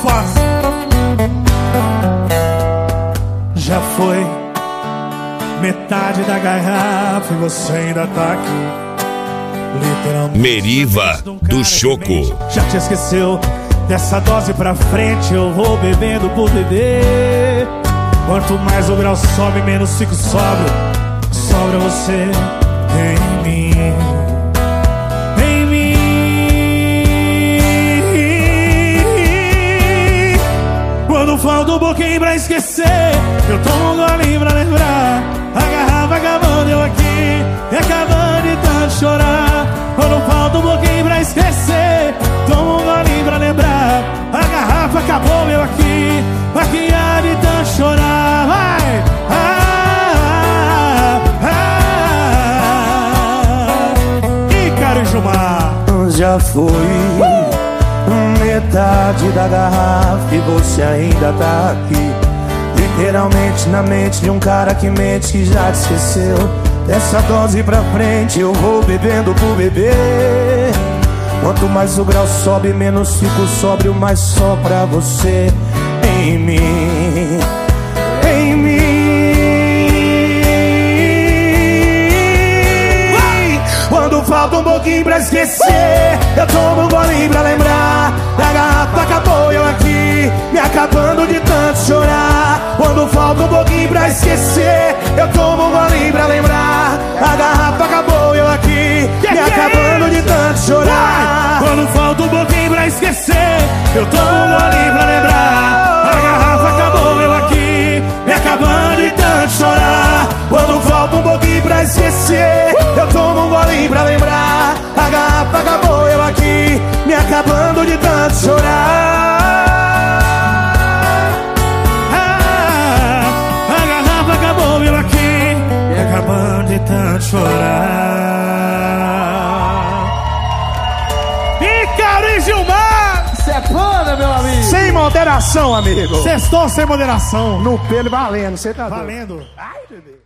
forte. Já foi metade da garrafa e você ainda tá aqui. Literalmente. Meriva do Choco. Já te esqueceu? Dessa dose pra frente eu vou bebendo por beber. Quanto mais o grau sobe, menos fico sóbrio. Sobra você em mim. Em mim. Quando falta um pouquinho pra esquecer, eu tomo um golinho pra lembrar. A garrafa acabando, eu aqui e acabando de tanto chorar. Quando falta um pouquinho pra esquecer, tomo um golinho pra lembrar. A garrafa acabou, eu aqui de tanto chorar. Vai! Ícaro e Gilmar. Já foi metade da garrafa e você ainda tá aqui. Literalmente na mente de um cara que mente, que já te esqueceu. Dessa dose pra frente eu vou bebendo por beber. Quanto mais o grau sobe, menos fico sóbrio, mas só pra você em mim. Em mim. Quando falta um pouquinho pra esquecer, eu tomo um golinho pra lembrar. A garrafa acabou, eu aqui me acabando de tanto chorar. Quando falta um pouquinho pra esquecer, eu tomo um golinho pra lembrar. A garrafa acabou, eu aqui me acabando de tanto chorar. Quando falta um pouquinho pra esquecer, eu tomo um golinho pra lembrar. A garrafa acabou, eu aqui me acabando de tanto chorar. Quando falta um pouquinho pra esquecer, eu tomo um golinho pra lembrar. A garrafa acabou, eu aqui me acabando de tanto chorar. A garrafa acabou, eu aqui me acabando de tanto chorar. Ícaro e Gilmar. Cê é foda, meu amigo. Sem moderação, amigo. Sextou sem moderação. No pelo valendo, cê tá valendo. Ai, bebê.